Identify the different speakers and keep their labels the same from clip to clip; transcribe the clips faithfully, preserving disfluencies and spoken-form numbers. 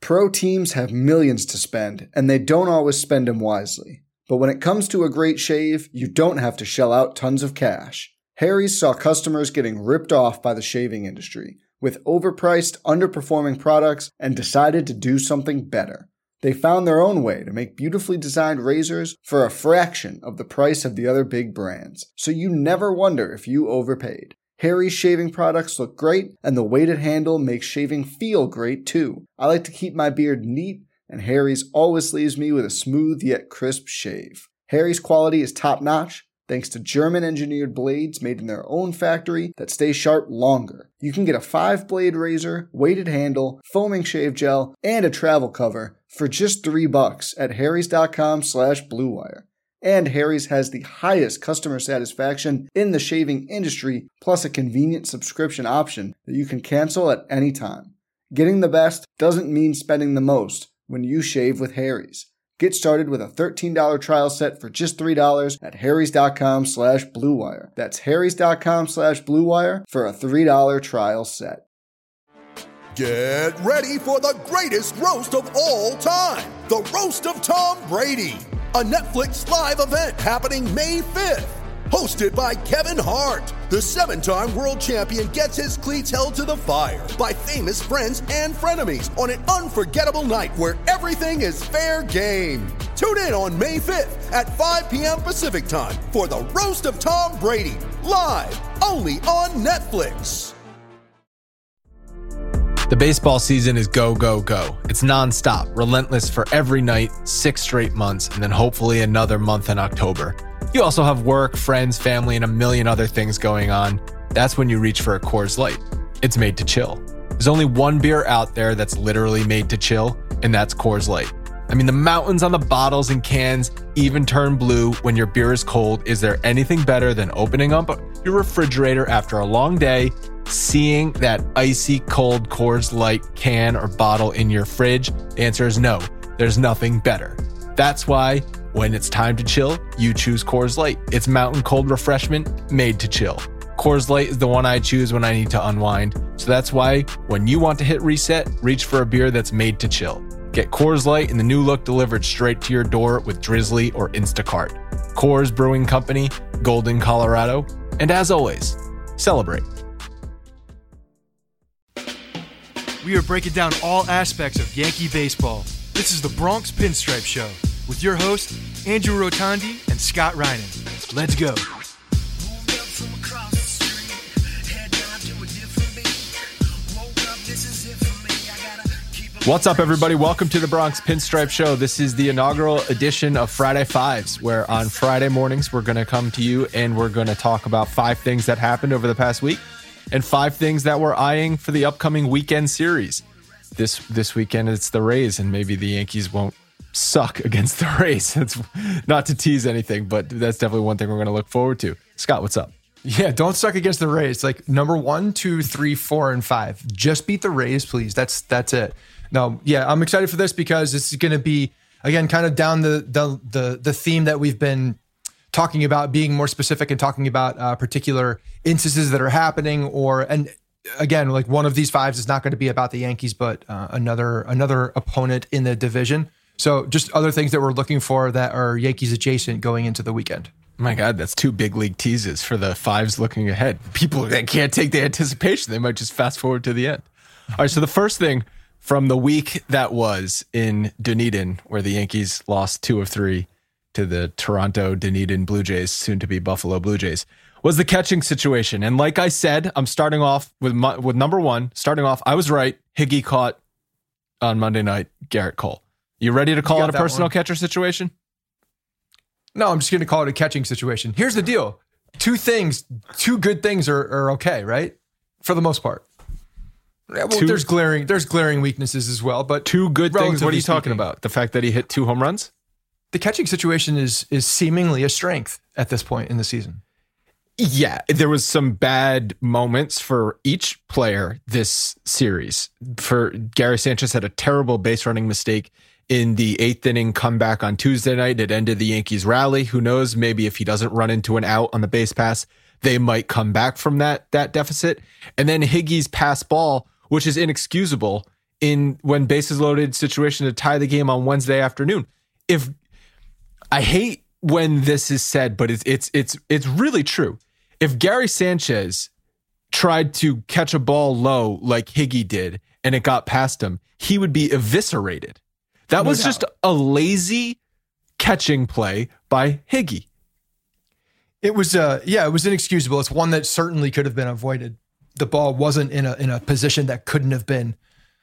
Speaker 1: Pro teams have millions to spend, and they don't always spend them wisely. But when it comes to a great shave, you don't have to shell out tons of cash. Harry's saw customers getting ripped off by the shaving industry with overpriced, underperforming products and decided to do something better. They found their own way to make beautifully designed razors for a fraction of the price of the other big brands, so you never wonder if you overpaid. Harry's shaving products look great, and the weighted handle makes shaving feel great too. I like to keep my beard neat, and Harry's always leaves me with a smooth yet crisp shave. Harry's quality is top-notch, thanks to German-engineered blades made in their own factory that stay sharp longer. You can get a five-blade razor, weighted handle, foaming shave gel, and a travel cover for just three bucks at harrys.com slash bluewire. And Harry's has the highest customer satisfaction in the shaving industry, plus a convenient subscription option that you can cancel at any time. Getting the best doesn't mean spending the most when you shave with Harry's. Get started with a thirteen dollars trial set for just three dollars at harrys.com slash bluewire. That's harrys.com slash bluewire for a three dollars trial set.
Speaker 2: Get ready for the greatest roast of all time, the Roast of Tom Brady, a Netflix live event happening May fifth. Hosted by Kevin Hart, the seven-time world champion gets his cleats held to the fire by famous friends and frenemies on an unforgettable night where everything is fair game. Tune in on May fifth at five p.m. Pacific time for the Roast of Tom Brady, live only on Netflix.
Speaker 3: The baseball season is go, go, go. It's nonstop, relentless for every night, six straight months, and then hopefully another month in October. You also have work, friends, family, and a million other things going on. That's when you reach for a Coors Light. It's made to chill. There's only one beer out there that's literally made to chill, and that's Coors Light. I mean, the mountains on the bottles and cans even turn blue when your beer is cold. Is there anything better than opening up your refrigerator after a long day, seeing that icy cold Coors Light can or bottle in your fridge? The answer is no. There's nothing better. That's why when it's time to chill, you choose Coors Light. It's mountain cold refreshment made to chill. Coors Light is the one I choose when I need to unwind. So that's why when you want to hit reset, reach for a beer that's made to chill. Get Coors Light in the new look delivered straight to your door with Drizzly or Instacart. Coors Brewing Company, Golden, Colorado. And as always, celebrate.
Speaker 4: We are breaking down all aspects of Yankee baseball. This is the Bronx Pinstripe Show with your hosts, Andrew Rotondi and Scott Reinen. Let's go.
Speaker 3: What's up, everybody? Welcome to the Bronx Pinstripe Show. This is the inaugural edition of Friday Fives, where on Friday mornings, we're going to come to you and we're going to talk about five things that happened over the past week and five things that we're eyeing for the upcoming weekend series. This this weekend, it's the Rays, and maybe the Yankees won't suck against the Rays. That's not to tease anything, but that's definitely one thing we're going to look forward to. Scott, what's up?
Speaker 5: Yeah, don't suck against the Rays. Like number one, two, three, four, and five. Just beat the Rays, please. That's that's it. No, yeah, I'm excited for this because this is going to be, again, kind of down the the the the theme that we've been talking about, being more specific and talking about uh, particular instances that are happening, or and again, like one of these fives is not going to be about the Yankees, but uh, another another opponent in the division. So just other things that we're looking for that are Yankees adjacent going into the weekend.
Speaker 3: My God, that's two big league teases for the fives looking ahead. People that can't take the anticipation, they might just fast forward to the end. All right, so the first thing from the week that was in Dunedin, where the Yankees lost two of three to the Toronto Dunedin Blue Jays, soon to be Buffalo Blue Jays, was the catching situation. And like I said, I'm starting off with my, with number one. Starting off, I was right. Higgy caught on Monday night Garrett Cole. You ready to call it a personal one. Catcher situation?
Speaker 5: No, I'm just going to call it a catching situation. Here's the deal. Two things, two good things are, are okay, right? For the most part. Yeah, well, two, there's glaring there's glaring weaknesses as well, but
Speaker 3: two good things. What are you talking speaking, about? The fact that he hit two home runs?
Speaker 5: The catching situation is is seemingly a strength at this point in the season.
Speaker 3: Yeah, there was some bad moments for each player this series. For Gary Sanchez had a terrible base running mistake in the eighth inning comeback on Tuesday night. It ended the Yankees' rally. Who knows? Maybe if he doesn't run into an out on the base pass, they might come back from that that deficit. And then Higgy's pass ball, which is inexcusable, in when bases loaded situation to tie the game on Wednesday afternoon. If I hate when this is said, but it's it's it's it's really true. If Gary Sanchez tried to catch a ball low like Higgy did and it got past him, he would be eviscerated. That
Speaker 5: No
Speaker 3: was
Speaker 5: doubt.
Speaker 3: just a lazy catching play by Higgy.
Speaker 5: It was, uh, yeah, it was inexcusable. It's one that certainly could have been avoided. The ball wasn't in a in a position that couldn't have been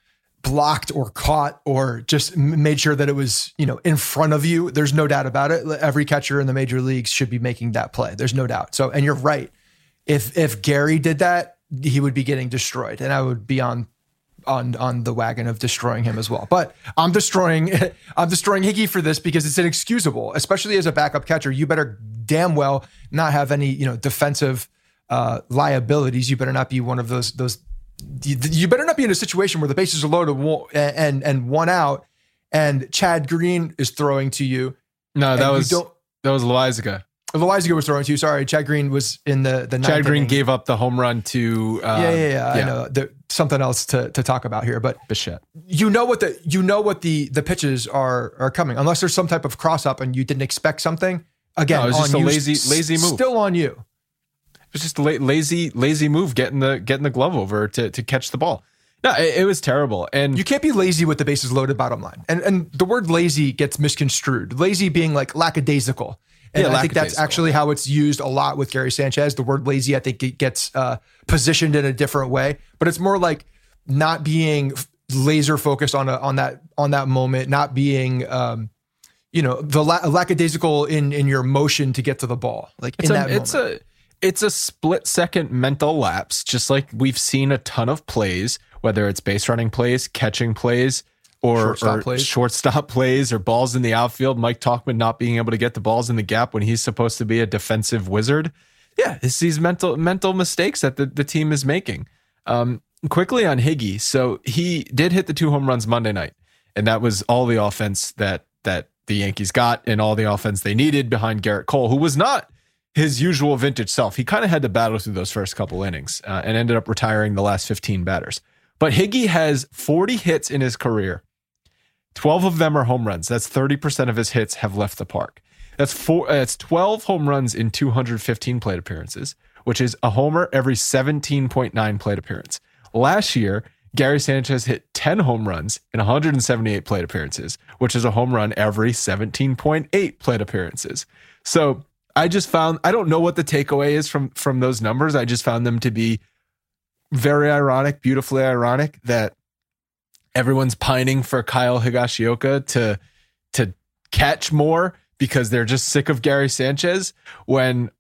Speaker 5: blocked or caught or just m- made sure that it was, you know, in front of you. There's no doubt about it. Every catcher in the major leagues should be making that play. There's no doubt. So, and you're right. If if Gary did that, he would be getting destroyed, and I would be on on on the wagon of destroying him as well. But I'm destroying I'm destroying Higgy for this because it's inexcusable, especially as a backup catcher. You better damn well not have any, you know, defensive uh, liabilities. You better not be one of those those. You, you better not be in a situation where the bases are loaded and and, and one out, and Chad Green is throwing to you.
Speaker 3: No, that
Speaker 5: and you
Speaker 3: was
Speaker 5: don't-
Speaker 3: that was Loizaga.
Speaker 5: Loizaga was throwing to you. Sorry, Chad Green was in the the ninth
Speaker 3: Chad Green
Speaker 5: inning.
Speaker 3: gave up the home run to uh,
Speaker 5: Yeah, yeah, yeah. I know. There, something else to to talk about here, but
Speaker 3: Bichette.
Speaker 5: you know what the you know what the the pitches are are coming, unless there's some type of cross up and you didn't expect something. Again,
Speaker 3: No, it was
Speaker 5: on
Speaker 3: just a
Speaker 5: you,
Speaker 3: lazy-
Speaker 5: s-
Speaker 3: lazy move.
Speaker 5: Still on you.
Speaker 3: It was just a la- lazy, lazy move, getting the getting the glove over to to catch the ball. No, it, it was terrible. And
Speaker 5: You can't be lazy with the bases loaded. Bottom line, and and the word lazy gets misconstrued. Lazy being like lackadaisical. And
Speaker 3: Yeah,
Speaker 5: I think that's
Speaker 3: lackadaisical.
Speaker 5: actually how it's used a lot with Gary Sanchez. The word lazy, I think it gets uh, positioned in a different way, but it's more like not being f- laser focused on a, on that on that moment, not being, um, you know, the la- lackadaisical in in your motion to get to the ball. Like
Speaker 3: it's
Speaker 5: in
Speaker 3: a
Speaker 5: that
Speaker 3: it's
Speaker 5: moment.
Speaker 3: a it's a split second mental lapse, just like we've seen a ton of plays, whether it's base running plays, catching plays, or
Speaker 5: Shortstop
Speaker 3: or
Speaker 5: plays.
Speaker 3: shortstop plays, or balls in the outfield. Mike Talkman not being able to get the balls in the gap when he's supposed to be a defensive wizard. Yeah, it's these mental mental mistakes that the, the team is making. Um, quickly on Higgy, so he did hit the two home runs Monday night, and that was all the offense that that the Yankees got, and all the offense they needed behind Garrett Cole, who was not his usual vintage self. He kind of had to battle through those first couple innings uh, and ended up retiring the last fifteen batters. But Higgy has forty hits in his career. twelve of them are home runs. That's thirty percent of his hits have left the park. That's four. That's twelve home runs in two hundred fifteen plate appearances, which is a homer every seventeen point nine plate appearance. Last year, Gary Sanchez hit ten home runs in one hundred seventy-eight plate appearances, which is a home run every seventeen point eight plate appearances. So I just found, I don't know what the takeaway is from from those numbers. I just found them to be very ironic, beautifully ironic, that everyone's pining for Kyle Higashioka to to catch more because they're just sick of Gary Sanchez, when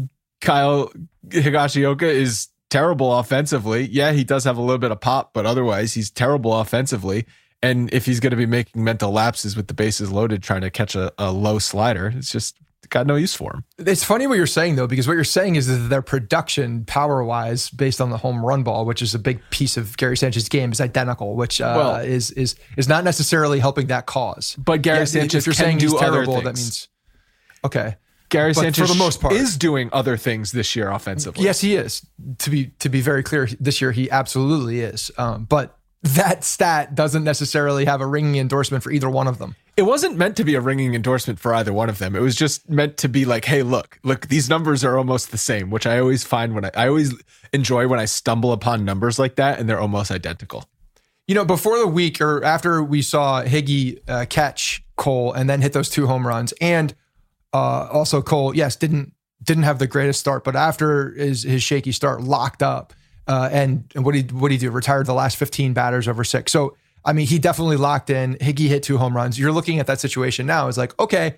Speaker 3: Kyle Higashioka is terrible offensively. Yeah, he does have a little bit of pop, but otherwise he's terrible offensively. And if he's going to be making mental lapses with the bases loaded trying to catch a, a low slider, it's just got no use for him.
Speaker 5: It's funny what you're saying, though, because what you're saying is that their production power-wise, based on the home run ball, which is a big piece of Gary Sanchez's game, is identical, which uh,
Speaker 3: Well-
Speaker 5: is is is not necessarily helping that cause.
Speaker 3: But Gary
Speaker 5: Yeah,
Speaker 3: Sanchez
Speaker 5: if you're
Speaker 3: can
Speaker 5: saying
Speaker 3: do
Speaker 5: he's
Speaker 3: other
Speaker 5: terrible,
Speaker 3: things.
Speaker 5: that means okay.
Speaker 3: Gary
Speaker 5: But
Speaker 3: Sanchez
Speaker 5: for the most part-
Speaker 3: is doing other things this year offensively.
Speaker 5: Yes, he is. To be to be very clear, this year he absolutely is. Um, but that stat doesn't necessarily have a ringing endorsement for either one of them.
Speaker 3: It wasn't meant to be a ringing endorsement for either one of them. It was just meant to be like, hey, look, look, these numbers are almost the same, which I always find when I, I always enjoy when I stumble upon numbers like that and they're almost identical.
Speaker 5: You know, before the week or after we saw Higgy uh, catch Cole and then hit those two home runs, and uh, also Cole, yes, didn't didn't have the greatest start, but after his his shaky start, locked up, uh, and, and what he what he do? Retired the last fifteen batters over six. So I mean, he definitely locked in. Higgy hit two home runs. You're looking at that situation now. It's like, okay,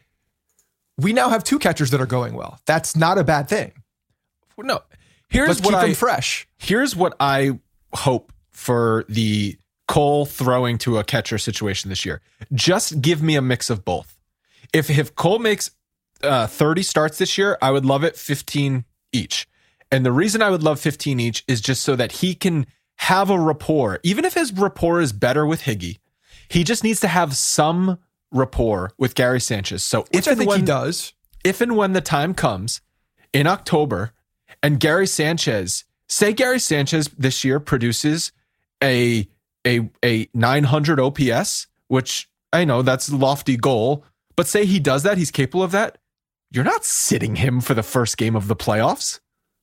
Speaker 5: we now have two catchers that are going well. That's not a bad thing.
Speaker 3: No, here's
Speaker 5: Let's
Speaker 3: what
Speaker 5: keep
Speaker 3: I
Speaker 5: them fresh.
Speaker 3: Here's what I hope for the Cole throwing to a catcher situation this year. Just give me a mix of both. If if Cole makes uh, thirty starts this year, I would love it fifteen each. And the reason I would love fifteen each is just so that he can have a rapport. Even if his rapport is better with Higgy, he just needs to have some rapport with Gary Sanchez. So
Speaker 5: Which
Speaker 3: if
Speaker 5: I
Speaker 3: and
Speaker 5: think
Speaker 3: when,
Speaker 5: he does.
Speaker 3: if and when the time comes in October and Gary Sanchez, say Gary Sanchez this year produces a a a nine hundred O P S, which I know that's a lofty goal, but say he does that, he's capable of that, you're not sitting him for the first game of the playoffs.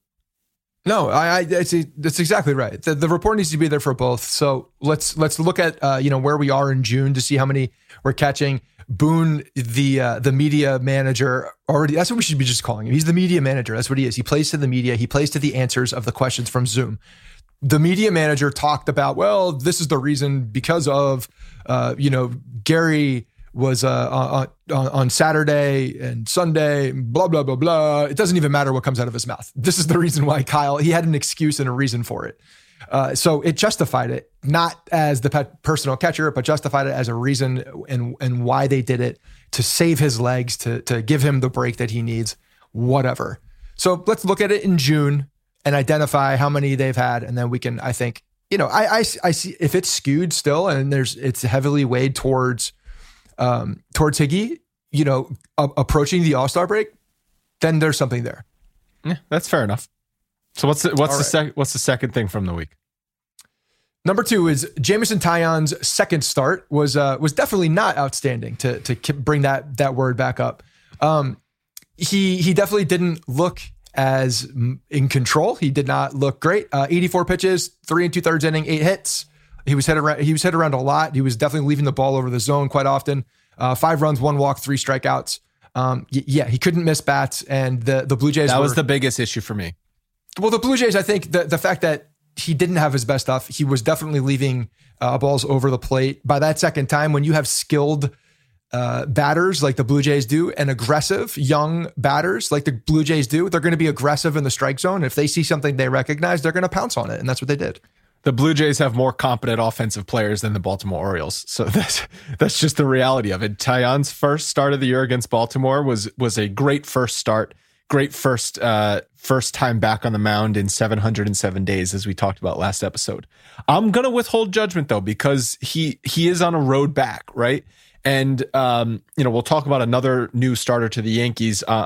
Speaker 5: No, I, I it's, that's exactly right. The, the report needs to be there for both. So let's let's look at uh, you know where we are in June to see how many we're catching. Boone, the uh, the media manager, already, that's what we should be just calling him. He's the media manager. That's what he is. He plays to the media. He plays to the answers of the questions from Zoom. The media manager talked about, well, this is the reason because of, uh, you know, Gary was uh, on, on, on Saturday and Sunday, blah, blah, blah, blah. It doesn't even matter what comes out of his mouth. This is the reason why Kyle, he had an excuse and a reason for it. Uh, so it justified it, not as the pet personal catcher, but justified it as a reason and and why they did it, to save his legs, to to give him the break that he needs, whatever. So let's look at it in June and identify how many they've had, and then we can, I think, you know, I I, I see if it's skewed still and there's it's heavily weighed towards um, towards Higgy, you know, a- approaching the All-Star break, then there's something there.
Speaker 3: Yeah, that's fair enough. So what's the, what's
Speaker 5: All
Speaker 3: the
Speaker 5: right.
Speaker 3: sec- what's the second thing from the week?
Speaker 5: Number two is Jameson Taillon's second start was uh, was definitely not outstanding, to to bring that that word back up. Um, he he definitely didn't look as in control. He did not look great. Uh, eighty-four pitches, three and two thirds inning, eight hits. He was hit around. He was hit around a lot. He was definitely leaving the ball over the zone quite often. Uh, five runs, one walk, three strikeouts. Um, y- yeah, he couldn't miss bats, and the the Blue Jays.
Speaker 3: That
Speaker 5: were,
Speaker 3: was the biggest issue for me.
Speaker 5: Well, the Blue Jays, I think the the fact that he didn't have his best stuff, he was definitely leaving uh, balls over the plate. By that second time, when you have skilled uh, batters like the Blue Jays do, and aggressive young batters like the Blue Jays do, they're going to be aggressive in the strike zone. If they see something they recognize, they're going to pounce on it, and that's what they did.
Speaker 3: The Blue Jays have more competent offensive players than the Baltimore Orioles. So that's that's just the reality of it. Taillon's first start of the year against Baltimore was was a great first start. Great first uh, first time back on the mound in seven hundred seven days, as we talked about last episode. I'm going to withhold judgment, though, because he he is on a road back, right? And, um, you know, we'll talk about another new starter to the Yankees uh,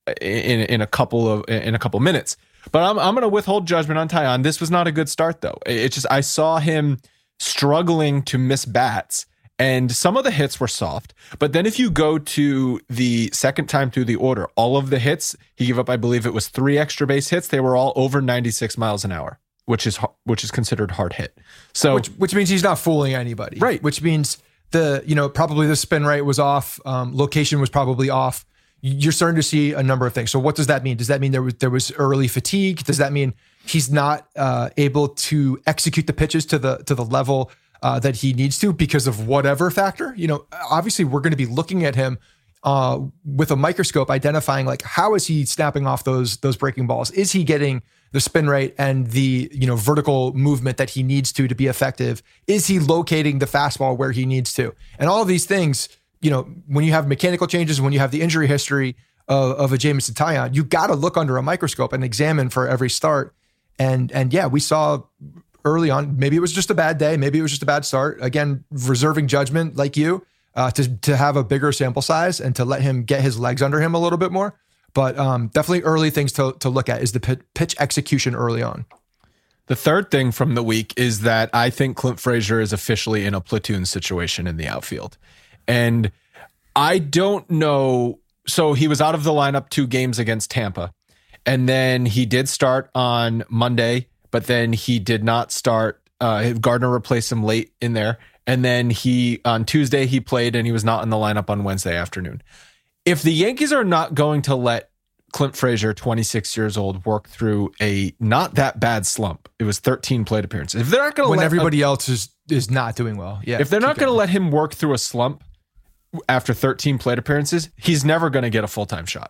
Speaker 3: in in a couple of in a couple minutes. But I'm I'm going to withhold judgment on Taillon. This was not a good start, though. It's just I saw him struggling to miss bats. And some of the hits were soft. But then if you go to the second time through the order, all of the hits, he gave up, I believe it was three extra base hits. They were all over ninety-six miles an hour, which is which is considered hard hit. So
Speaker 5: Which, which means he's not fooling anybody.
Speaker 3: Right.
Speaker 5: Which means the, you know, probably the spin rate was off. Um, location was probably off. You're starting to see a number of things. So what does that mean? Does that mean there was there was early fatigue? Does that mean he's not uh, able to execute the pitches to the to the level uh, that he needs to because of whatever factor? You know, obviously we're going to be looking at him uh, with a microscope, identifying like how is he snapping off those those breaking balls? Is he getting the spin rate and the, you know, vertical movement that he needs to to be effective? Is he locating the fastball where he needs to? And all of these things, you know, when you have mechanical changes, when you have the injury history of, of a Jameson Taillon, you got to look under a microscope and examine for every start. And, and yeah, we saw early on, maybe it was just a bad day. Maybe it was just a bad start. Again, reserving judgment like you uh, to, to have a bigger sample size and to let him get his legs under him a little bit more. But um, definitely early things to, to look at is the pitch execution early on.
Speaker 3: the third thing from the week is that I think Clint Frazier is officially in a platoon situation in the outfield. And I don't know. So he was out of the lineup two games against Tampa. And then he did start on Monday, but then he did not start. Uh, Gardner replaced him late in there. And then he, on Tuesday, he played and he was not in the lineup on Wednesday afternoon. If the Yankees are not going to let Clint Frazier, twenty-six years old, work through a not that bad slump, it was thirteen plate appearances. If they're not going to
Speaker 5: when
Speaker 3: let
Speaker 5: everybody
Speaker 3: a,
Speaker 5: else is is not doing well, yeah.
Speaker 3: If they're not going to let him work through a slump after thirteen plate appearances, he's never going to get a full-time shot.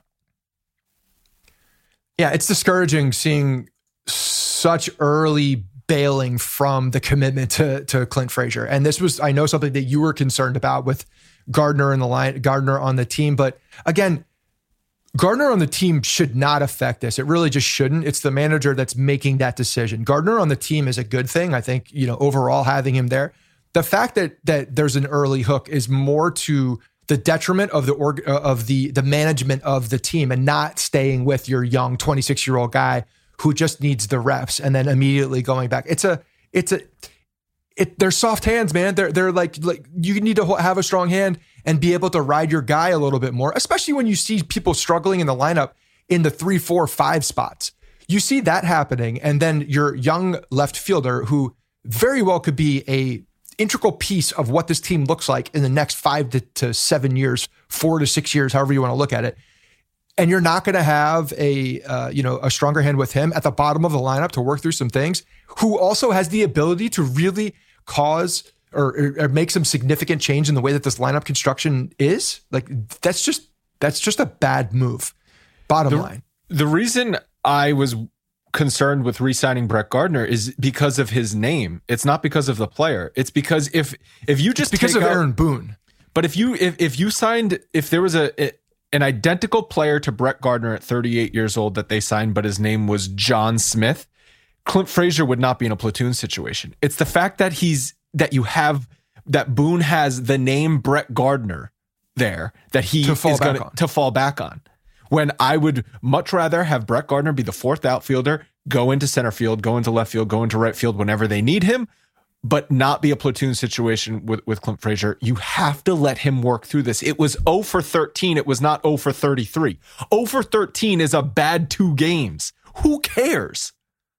Speaker 5: Yeah, it's discouraging seeing such early bailing from the commitment to to Clint Frazier. And this was, I know, something that you were concerned about with Gardner in the line, Gardner on the team. But again, Gardner on the team should not affect this. It really just shouldn't. It's the manager that's making that decision. Gardner on the team is a good thing. I think, you know, overall having him there. The fact that that there's an early hook is more to the detriment of the org, of the the management of the team and not staying with your young twenty-six year old guy who just needs the reps and then immediately going back. It's a it's a it, they're soft hands, man. They're they're like like you need to have a strong hand and be able to ride your guy a little bit more, especially when you see people struggling in the lineup in the three, four, five spots. You see that happening, and then your young left fielder who very well could be a integral piece of what this team looks like in the next five to, to seven years, four to six years, however you want to look at it. And you're not going to have a uh, you know a stronger hand with him at the bottom of the lineup to work through some things, who also has the ability to really cause or, or make some significant change in the way that this lineup construction is. Like that's just that's just a bad move. Bottom
Speaker 3: the,
Speaker 5: line.
Speaker 3: The reason I was concerned with re-signing Brett Gardner is because of his name. It's not because of the player. It's because if if you just
Speaker 5: it's because
Speaker 3: take
Speaker 5: of
Speaker 3: out,
Speaker 5: Aaron Boone.
Speaker 3: But if you if if you signed if there was a, a an identical player to Brett Gardner at thirty-eight years old that they signed, but his name was John Smith, Clint Frazier would not be in a platoon situation. It's the fact that he's that you have that Boone has the name Brett Gardner there that he
Speaker 5: to fall
Speaker 3: is
Speaker 5: back
Speaker 3: going
Speaker 5: on.
Speaker 3: to fall back on. When I would much rather have Brett Gardner be the fourth outfielder, go into center field, go into left field, go into right field whenever they need him, but not be a platoon situation with, with Clint Frazier. You have to let him work through this. It was oh for thirteen. It was not oh for thirty-three. oh for thirteen is a bad two games. Who cares?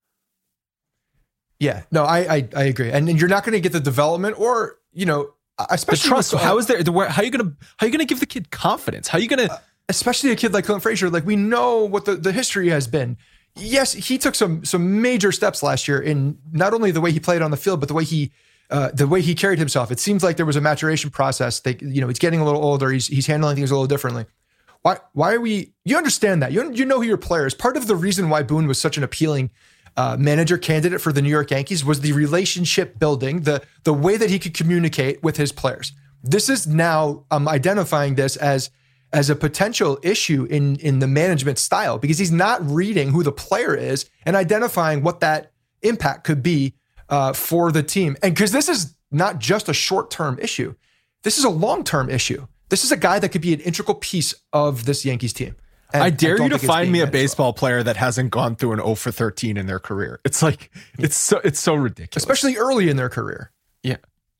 Speaker 5: Yeah, no, I I, I agree. And, and you're not going to get the development or, you know, especially
Speaker 3: the trust.
Speaker 5: with, uh,
Speaker 3: how is there? How are you going to? How are you going to give the kid confidence? How are you going to? Uh,
Speaker 5: especially a kid like Clint Frazier. Like we know what the, the history has been. Yes, he took some some major steps last year in not only the way he played on the field, but the way he uh, the way he carried himself. It seems like there was a maturation process. They, you know, he's getting a little older. He's he's handling things a little differently. Why why are we? You understand that. You you know who your player is. Part of the reason why Boone was such an appealing Uh, manager candidate for the New York Yankees was the relationship building, the the way that he could communicate with his players. This is now um, identifying this as as a potential issue in in the management style, because he's not reading who the player is and identifying what that impact could be uh, for the team. And because this is not just a short-term issue, this is a long-term issue. This is a guy that could be an integral piece of this Yankees team. And
Speaker 3: I dare
Speaker 5: I
Speaker 3: you to
Speaker 5: think
Speaker 3: find me a
Speaker 5: well.
Speaker 3: baseball player that hasn't gone through an oh for thirteen in their career. It's like, it's so, it's so ridiculous.
Speaker 5: Especially early in their career.
Speaker 3: Yeah.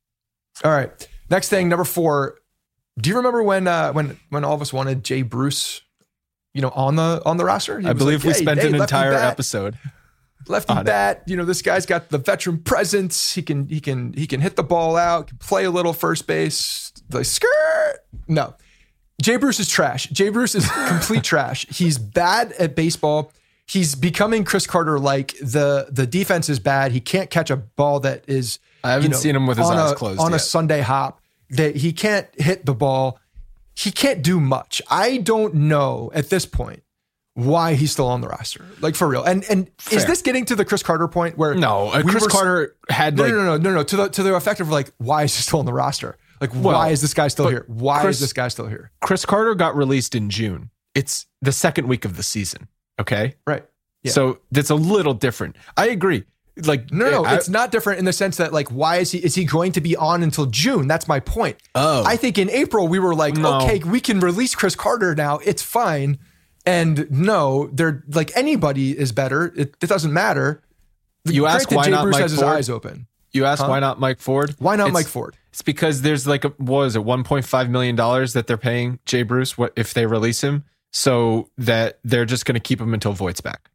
Speaker 5: All right. Next thing, number four. Do you remember when, uh, when, when all of us wanted Jay Bruce, you know, on the, on the roster? He
Speaker 3: I believe
Speaker 5: like,
Speaker 3: we
Speaker 5: hey,
Speaker 3: spent
Speaker 5: hey,
Speaker 3: an
Speaker 5: lefty
Speaker 3: entire
Speaker 5: bat,
Speaker 3: episode.
Speaker 5: Lefty bat. You know, this guy's got the veteran presence. He can, he can, he can hit the ball out, can play a little first base, the skirt. No. Jay Bruce is trash. Jay Bruce is complete trash. He's bad at baseball. He's becoming Chris Carter-like. The the defense is bad. He can't catch a ball that is.
Speaker 3: I haven't
Speaker 5: you know,
Speaker 3: seen him with his eyes
Speaker 5: a,
Speaker 3: closed
Speaker 5: on
Speaker 3: yet.
Speaker 5: a Sunday hop. That he can't hit the ball. He can't do much. I don't know at this point why he's still on the roster. Like for real. And and
Speaker 3: Fair.
Speaker 5: Is this getting to the Chris Carter point where
Speaker 3: no? Uh,
Speaker 5: we
Speaker 3: Chris
Speaker 5: were,
Speaker 3: Carter had
Speaker 5: no,
Speaker 3: like
Speaker 5: no no no no no to the to the effect of like, why is he still on the roster? Like,
Speaker 3: Well,
Speaker 5: why is this guy still
Speaker 3: but
Speaker 5: here? Why
Speaker 3: Chris-
Speaker 5: is this guy still here?
Speaker 3: Chris Carter got released in June. It's the second week of the season. Okay.
Speaker 5: Right. Yeah.
Speaker 3: So that's a little different. I agree. Like,
Speaker 5: No, no,
Speaker 3: I-
Speaker 5: it's not different in the sense that like, why is he, is he going to be on until June? That's my point.
Speaker 3: Oh.
Speaker 5: I think in April we were like,
Speaker 3: No.
Speaker 5: okay, we can release Chris Carter now. It's fine. And no, they're like anybody is better. It, it doesn't matter.
Speaker 3: You
Speaker 5: Great
Speaker 3: ask
Speaker 5: that
Speaker 3: why
Speaker 5: Jay
Speaker 3: not
Speaker 5: Bruce
Speaker 3: Mike
Speaker 5: has his
Speaker 3: Ford?
Speaker 5: eyes open.
Speaker 3: You ask
Speaker 5: Huh?
Speaker 3: why not Mike Ford?
Speaker 5: Why not
Speaker 3: It's-
Speaker 5: Mike Ford?
Speaker 3: It's because there's like a, what is it, one point five million dollars that they're paying Jay Bruce what if they release him, so that they're just going to keep him until Voigt's back.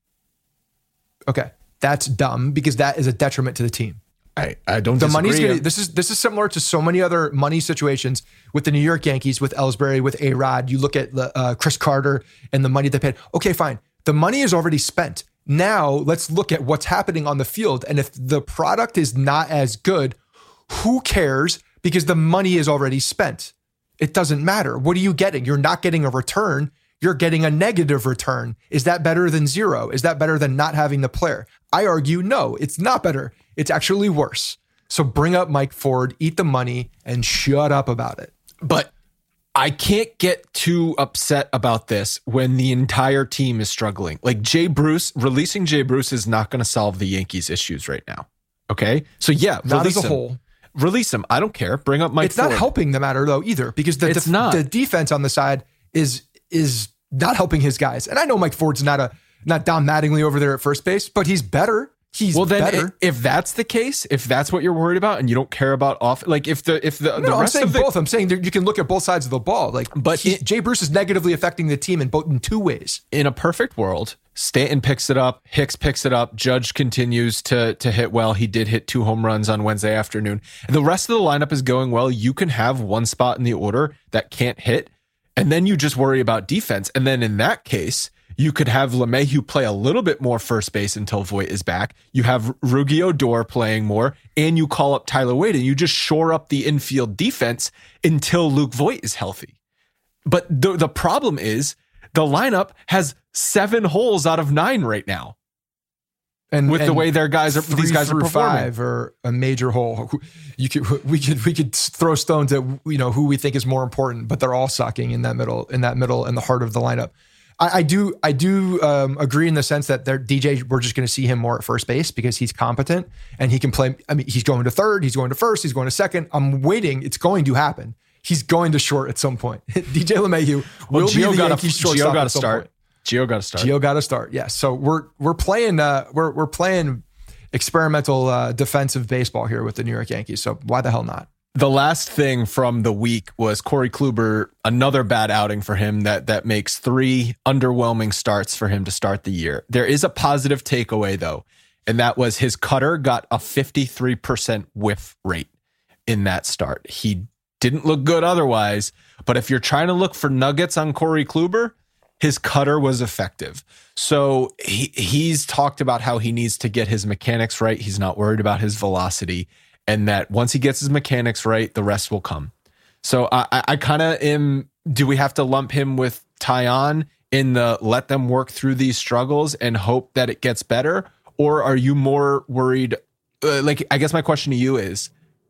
Speaker 5: Okay, that's dumb because that is a detriment to the team.
Speaker 3: I, I don't
Speaker 5: The
Speaker 3: disagree.
Speaker 5: money's gonna, this is this is similar to so many other money situations with the New York Yankees, with Ellsbury, with A-Rod. You look at uh, Chris Carter and the money they paid. Okay, fine. The money is already spent. Now let's look at what's happening on the field. And if the product is not as good, who cares? Because the money is already spent. It doesn't matter. What are you getting? You're not getting a return. You're getting a negative return. Is that better than zero? Is that better than not having the player? I argue, no, it's not better. It's actually worse. So bring up Mike Ford, eat the money, and shut up about it.
Speaker 3: But I can't get too upset about this when the entire team is struggling. Like Jay Bruce, releasing Jay Bruce is not going to solve the Yankees' issues right now. Okay? So yeah,
Speaker 5: Not
Speaker 3: release
Speaker 5: as a
Speaker 3: him.
Speaker 5: whole.
Speaker 3: Release him. I don't care. Bring up Mike
Speaker 5: It's
Speaker 3: Ford.
Speaker 5: not helping the matter though either, because the,
Speaker 3: It's
Speaker 5: the,
Speaker 3: not.
Speaker 5: the defense on the side is is not helping his guys. And I know Mike Ford's not a not Don Mattingly over there at first base, but he's better. he's
Speaker 3: well, then
Speaker 5: better.
Speaker 3: i- if that's the case, if that's what you're worried about, and you don't care about off, like if the if the,
Speaker 5: No,
Speaker 3: the
Speaker 5: I'm
Speaker 3: rest
Speaker 5: saying
Speaker 3: of the
Speaker 5: both. I'm saying that you can look at both sides of the ball. Like,
Speaker 3: But
Speaker 5: he,
Speaker 3: it-
Speaker 5: Jay Bruce is negatively affecting the team in both in two ways.
Speaker 3: in a perfect world, Stanton picks it up, Hicks picks it up, Judge continues to to hit well. He did hit two home runs on Wednesday afternoon. The rest of the lineup is going well. You can have one spot in the order that can't hit, and then you just worry about defense. And then in that case, you could have LeMahieu play a little bit more first base until Voit is back. You have Rugi Odor playing more, and you call up Tyler Wade, and you just shore up the infield defense until Luke Voit is healthy. But the the problem is the lineup has seven holes out of nine right now.
Speaker 5: And
Speaker 3: With the
Speaker 5: and
Speaker 3: way their guys are-
Speaker 5: three
Speaker 3: these guys are
Speaker 5: through
Speaker 3: performing.
Speaker 5: five are a major hole. You could we could we could throw stones at you know who we think is more important, but they're all sucking in that middle in that middle in the heart of the lineup. I, I do I do um, agree in the sense that they're, D J we're just going to see him more at first base because he's competent and he can play. I mean, he's going to third, he's going to first, he's going to second. I'm waiting. It's going to happen. He's going to short at some point. D J LeMahieu will
Speaker 3: Gio
Speaker 5: be the
Speaker 3: got
Speaker 5: Yankees
Speaker 3: to
Speaker 5: shortstop
Speaker 3: Gio got to
Speaker 5: at some
Speaker 3: start.
Speaker 5: point.
Speaker 3: Gio got to start.
Speaker 5: Gio got to start. Yes. So we're we're playing uh we're we're playing experimental uh, defensive baseball here with the New York Yankees. So why the hell not?
Speaker 3: The last thing from the week was Corey Kluber, another bad outing for him that that makes three underwhelming starts for him to start the year. There is a positive takeaway though, and that was his cutter got a fifty-three percent whiff rate in that start. He didn't look good otherwise, but if you're trying to look for nuggets on Corey Kluber, his cutter was effective. So he he's talked about how he needs to get his mechanics right. He's not worried about his velocity, and that once he gets his mechanics right, the rest will come. So I, I, I kind of am, do we have to lump him with Taillon in the let them work through these struggles and hope that it gets better? Or are you more worried? Uh, like, I guess my question to you is,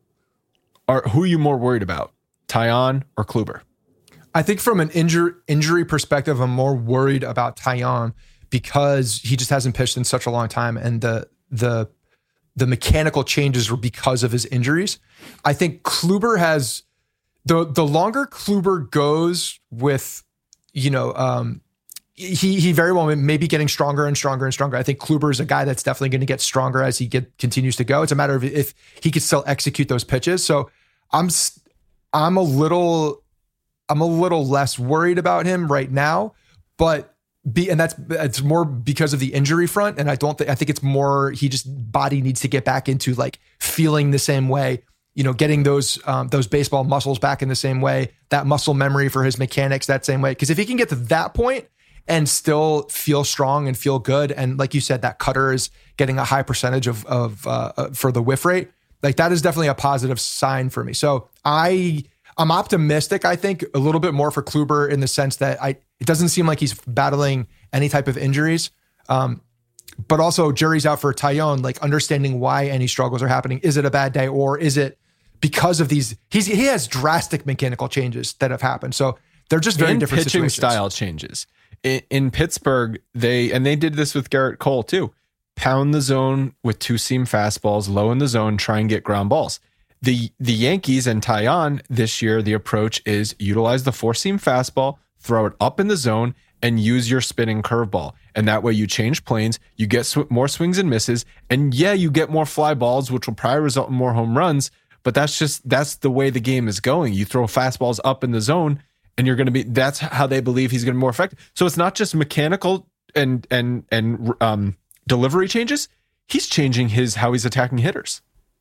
Speaker 3: are who are you more worried about, Taillon or Kluber?
Speaker 5: I think from an injury injury perspective, I'm more worried about Taillon because he just hasn't pitched in such a long time, and the the the mechanical changes were because of his injuries. I think Kluber has the the longer Kluber goes with, you know, um, he he very well may be getting stronger and stronger and stronger. I think Kluber is a guy that's definitely going to get stronger as he get continues to go. It's a matter of if he could still execute those pitches. So I'm I'm a little. I'm a little less worried about him right now, but be, and that's, it's more because of the injury front. And I don't think, I think it's more, he just body needs to get back into like feeling the same way, you know, getting those, um, those baseball muscles back in the same way, that muscle memory for his mechanics that same way. Cause if he can get to that point and still feel strong and feel good, and like you said, that cutter is getting a high percentage of, of, uh, for the whiff rate, like that is definitely a positive sign for me. So I, I'm optimistic, I think, a little bit more for Kluber in the sense that I it doesn't seem like he's battling any type of injuries. Um, but also jury's out for Taillon, like understanding why any struggles are happening. Is it a bad day or is it because of these? He's he has drastic mechanical changes that have happened. So they're just very
Speaker 3: and
Speaker 5: different
Speaker 3: pitching
Speaker 5: situations.
Speaker 3: style changes. In, in Pittsburgh, they and they did this with Garrett Cole too. Pound the zone with two seam fastballs, low in the zone, try and get ground balls. The the Yankees and Taillon this year, the approach is utilize the four-seam fastball, throw it up in the zone, and use your spinning curveball. And that way you change planes, you get sw- more swings and misses, and yeah, you get more fly balls, which will probably result in more home runs, but that's just, that's the way the game is going. You throw fastballs up in the zone, and you're going to be, that's how they believe he's going to be more effective. So it's not just mechanical and, and, and um, delivery changes. He's changing his, how he's attacking hitters.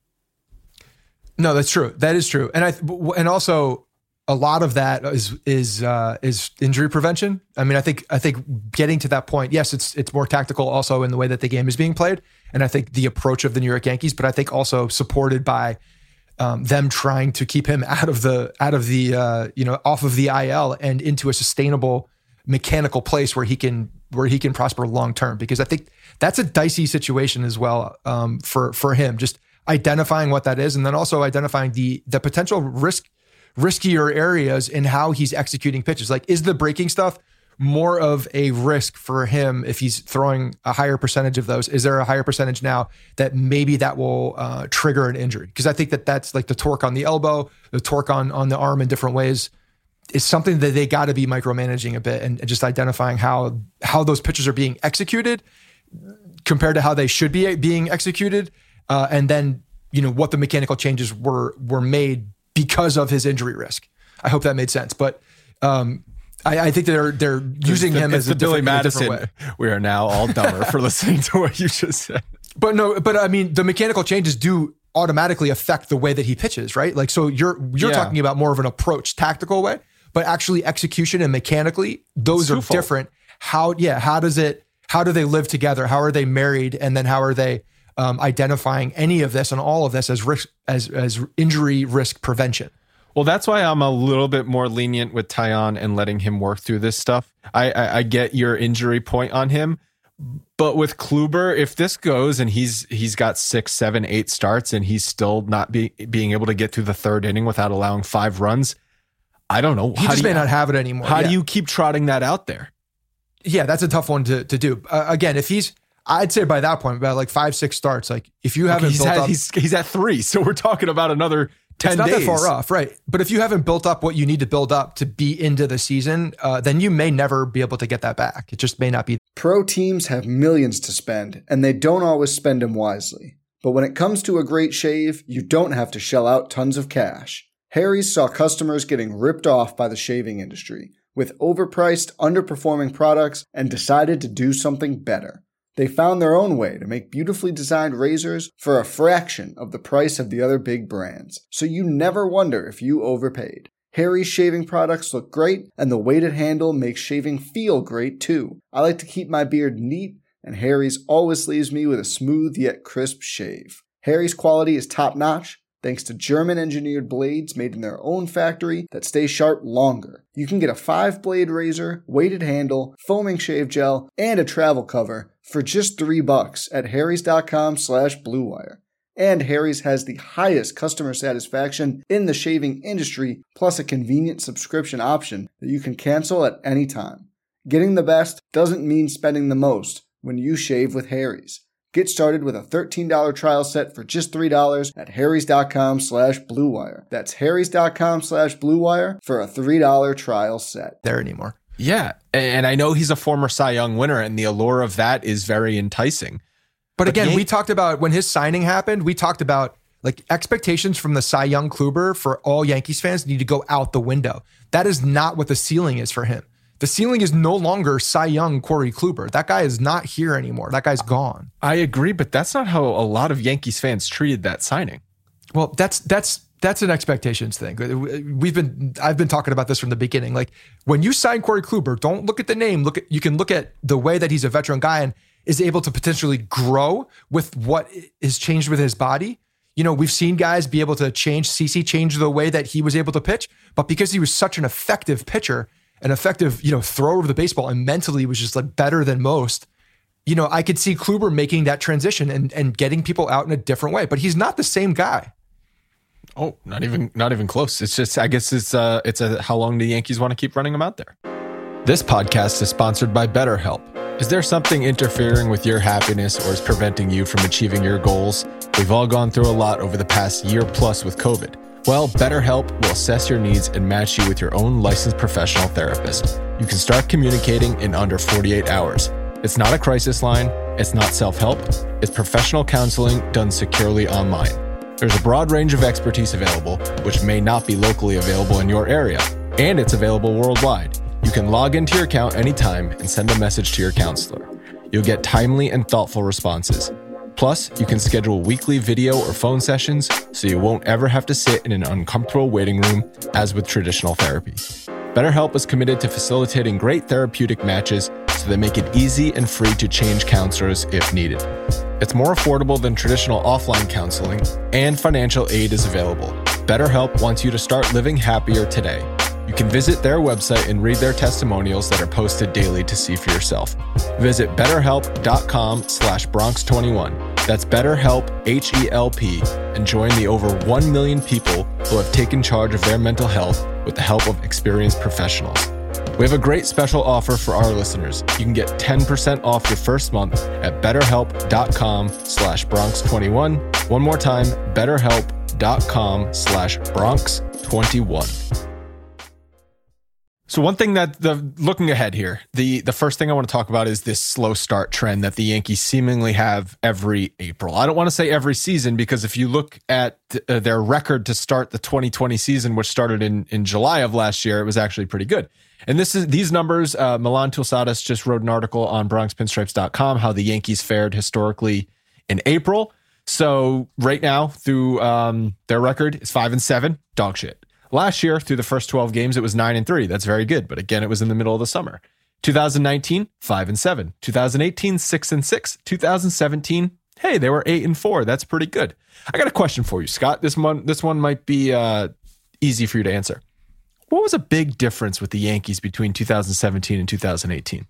Speaker 5: No, that's true. That is true. And I and also a lot of that is is uh, is injury prevention. I mean, I think I think getting to that point, yes, it's it's more tactical also in the way that the game is being played, and I think the approach of the New York Yankees, but I think also supported by um, them trying to keep him out of the out of the uh, you know off of the I L and into a sustainable mechanical place where he can where he can prosper long term. Because I think that's a dicey situation as well um, for for him. Just identifying what that is, and then also identifying the the potential risk riskier areas in how he's executing pitches. Like, is the breaking stuff more of a risk for him if he's throwing a higher percentage of those? Is there a higher percentage now that maybe that will uh, trigger an injury? Because I think that that's like the torque on the elbow, the torque on on the arm in different ways is something that they got to be micromanaging a bit and, and just identifying how how those pitches are being executed compared to how they should be being executed, uh, and then you know what the mechanical changes were were made because of his injury risk. I hope that made sense, but um, I, I think they're they're using
Speaker 3: the,
Speaker 5: him as
Speaker 3: the
Speaker 5: a
Speaker 3: Billy
Speaker 5: different,
Speaker 3: Madison.
Speaker 5: a different way.
Speaker 3: We are now all dumber for listening to what you just said.
Speaker 5: But no, but I mean, the mechanical changes do automatically affect the way that he pitches, right? Like, so you're you're
Speaker 3: Yeah.
Speaker 5: talking about more of an approach, tactical way, but actually execution and mechanically, those
Speaker 3: It's
Speaker 5: are
Speaker 3: twofold.
Speaker 5: different. How, yeah, how does it? How do they live together? How are they married? And then how are they um, identifying any of this and all of this as risk, as as injury risk prevention?
Speaker 3: Well, that's why I'm a little bit more lenient with Taillon and letting him work through this stuff. I, I, I get your injury point on him, but with Kluber, if this goes and he's he's got six, seven, eight starts and he's still not be, being able to get through the third inning without allowing five runs, I don't know.
Speaker 5: He
Speaker 3: How
Speaker 5: just
Speaker 3: do
Speaker 5: may
Speaker 3: you,
Speaker 5: not have it anymore.
Speaker 3: How
Speaker 5: Yeah.
Speaker 3: do you keep trotting that out there?
Speaker 5: Yeah, that's a tough one to to do. Uh, again, if he's, I'd say by that point, about like five, six starts, like if you haven't
Speaker 3: he's,
Speaker 5: built
Speaker 3: at,
Speaker 5: up,
Speaker 3: he's, he's at three, so we're talking about another ten
Speaker 5: it's not
Speaker 3: days.
Speaker 5: that far off, right? But if you haven't built up what you need to build up to be into the season, uh, then you may never be able to get that back. It just may not be.
Speaker 1: Pro teams have millions to spend, and they don't always spend them wisely. But when it comes to a great shave, you don't have to shell out tons of cash. Harry's saw customers getting ripped off by the shaving industry with overpriced, underperforming products and decided to do something better. They found their own way to make beautifully designed razors for a fraction of the price of the other big brands, so you never wonder if you overpaid. Harry's shaving products look great, and the weighted handle makes shaving feel great too. I like to keep my beard neat, and Harry's always leaves me with a smooth yet crisp shave. Harry's quality is top-notch, thanks to German-engineered blades made in their own factory that stay sharp longer. You can get a five-blade razor, weighted handle, foaming shave gel, and a travel cover for just three bucks at harrys.com slash bluewire. And Harry's has the highest customer satisfaction in the shaving industry, plus a convenient subscription option that you can cancel at any time. Getting the best doesn't mean spending the most when you shave with Harry's. Get started with a thirteen dollars trial set for just three dollars at harrys.com slash bluewire. That's harrys.com slash bluewire for a three dollars trial set.
Speaker 5: There anymore.
Speaker 3: Yeah, and I know he's a former Cy Young winner, and the allure of that is very enticing.
Speaker 5: But,
Speaker 3: But
Speaker 5: again,
Speaker 3: the-
Speaker 5: we talked about when his signing happened, we talked about like expectations from the Cy Young Kluber for all Yankees fans need to go out the window. That is not what the ceiling is for him. The ceiling is no longer Cy Young Corey Kluber. That guy is not here anymore. That guy's gone.
Speaker 3: I agree, but that's not how a lot of Yankees fans treated that signing.
Speaker 5: Well, that's that's that's an expectations thing. We've been I've been talking about this from the beginning. Like when you sign Corey Kluber, don't look at the name. Look at you can look at the way that he's a veteran guy and is able to potentially grow with what is changed with his body. You know, we've seen guys be able to change. C C change the way that he was able to pitch, but because he was such an effective pitcher, an effective, you know, thrower of the baseball and mentally was just like better than most. You know, I could see Kluber making that transition and, and getting people out in a different way, but he's not the same guy.
Speaker 3: Oh, not even not even close. It's just, I guess it's uh it's a how long do the Yankees want to keep running him out there? This podcast is sponsored by BetterHelp. Is there something interfering with your happiness or is preventing you from achieving your goals? We've all gone through a lot over the past year plus with COVID. Well, BetterHelp will assess your needs and match you with your own licensed professional therapist. You can start communicating in under forty-eight hours. It's not a crisis line. It's not self-help. It's professional counseling done securely online. There's a broad range of expertise available, which may not be locally available in your area, and it's available worldwide. You can log into your account anytime and send a message to your counselor. You'll get timely and thoughtful responses. Plus, you can schedule weekly video or phone sessions so you won't ever have to sit in an uncomfortable waiting room as with traditional therapy. BetterHelp is committed to facilitating great therapeutic matches so they make it easy and free to change counselors if needed. It's more affordable than traditional offline counseling, and financial aid is available. BetterHelp wants you to start living happier today. You can visit their website and read their testimonials that are posted daily to see for yourself. Visit betterhelp.com slash Bronx21. That's BetterHelp, H E L P, and join the over one million people who have taken charge of their mental health with the help of experienced professionals. We have a great special offer for our listeners. You can get ten percent off your first month at betterhelp.com slash Bronx21. One more time, betterhelp.com slash Bronx21. So one thing that the looking ahead here, the the first thing I want to talk about is this slow start trend that the Yankees seemingly have every April. I don't want to say every season, because if you look at uh, their record to start the twenty twenty season, which started in, in July of last year, it was actually pretty good. And this is these numbers, uh, Milan Tulsadas just wrote an article on Bronx Pinstripes dot com, how the Yankees fared historically in April. So right now, through um, their record is five and seven, dog shit. Last year, through the first twelve games, it was nine and three. That's very good. But again, it was in the middle of the summer. twenty nineteen, five and seven. twenty eighteen, six and six. twenty seventeen, hey, they were eight and four. That's pretty good. I got a question for you, Scott. This one, this one might be uh, easy for you to answer. What was a big difference with the Yankees between two thousand seventeen and two thousand eighteen?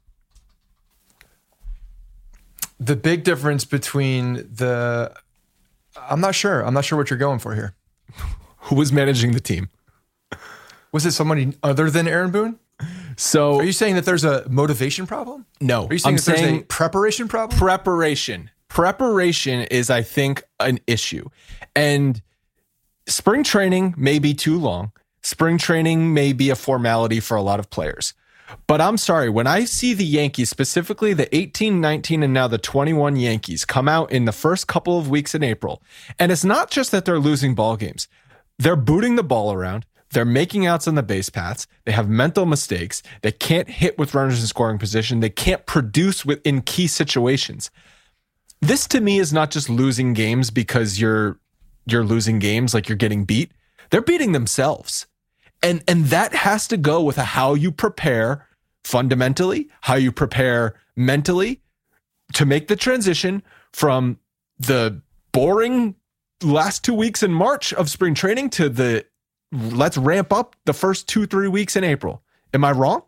Speaker 5: The big difference between the, I'm not sure. I'm not sure what you're going for here.
Speaker 3: Who was managing the team?
Speaker 5: Was it somebody other than Aaron Boone?
Speaker 3: So
Speaker 5: are you saying that there's a motivation problem?
Speaker 3: No.
Speaker 5: Are you saying
Speaker 3: I'm
Speaker 5: that there's
Speaker 3: saying
Speaker 5: a preparation problem?
Speaker 3: Preparation. Preparation is, I think, an issue. And spring training may be too long. Spring training may be a formality for a lot of players. But I'm sorry, when I see the Yankees, specifically the eighteen, nineteen, and now the twenty-one Yankees come out in the first couple of weeks in April, and it's not just that they're losing ball games. They're booting the ball around. They're making outs on the base paths. They have mental mistakes. They can't hit with runners in scoring position. They can't produce within key situations. This to me is not just losing games because you're you're losing games like you're getting beat. They're beating themselves. And and that has to go with how you prepare fundamentally, how you prepare mentally to make the transition from the boring last two weeks in March of spring training to the let's ramp up the first two, three weeks in April. Am I wrong?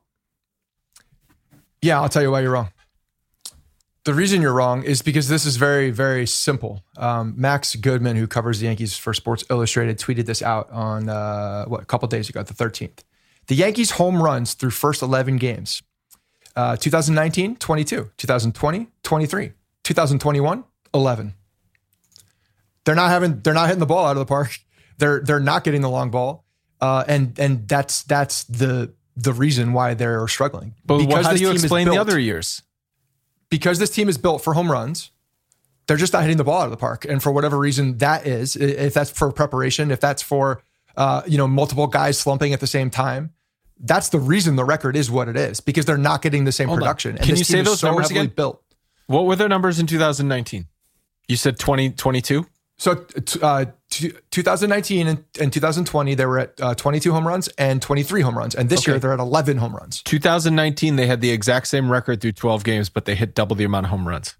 Speaker 5: Yeah, I'll tell you why you're wrong. The reason you're wrong is because this is very, very simple. Um, Max Goodman, who covers the Yankees for Sports Illustrated, tweeted this out on, uh, what, a couple days ago, the thirteenth. The Yankees' home runs through first eleven games. Uh, twenty nineteen, twenty-two. twenty twenty, twenty-three. twenty twenty-one, eleven. They're not having, they're not hitting the ball out of the park. They're they're not getting the long ball, uh, and and that's that's the the reason why they're struggling.
Speaker 3: But
Speaker 5: because
Speaker 3: how do you
Speaker 5: team is
Speaker 3: explain
Speaker 5: built,
Speaker 3: the other years?
Speaker 5: Because this team is built for home runs, they're just not hitting the ball out of the park. And for whatever reason that is, if that's for preparation, if that's for uh, you know multiple guys slumping at the same time, that's the reason the record is what it is, because they're not getting the same
Speaker 3: Hold
Speaker 5: production.
Speaker 3: On.
Speaker 5: And
Speaker 3: Can
Speaker 5: this
Speaker 3: you
Speaker 5: team
Speaker 3: say
Speaker 5: is
Speaker 3: those
Speaker 5: so
Speaker 3: numbers
Speaker 5: heavily
Speaker 3: again?
Speaker 5: Built.
Speaker 3: What were their numbers in two thousand nineteen? You said twenty twenty-two?
Speaker 5: So uh, twenty nineteen and, and twenty twenty, they were at uh, twenty-two home runs and twenty-three home runs. And this
Speaker 3: Okay.
Speaker 5: year, they're at eleven home runs.
Speaker 3: twenty nineteen, they had the exact same record through twelve games, but they hit double the amount of home runs.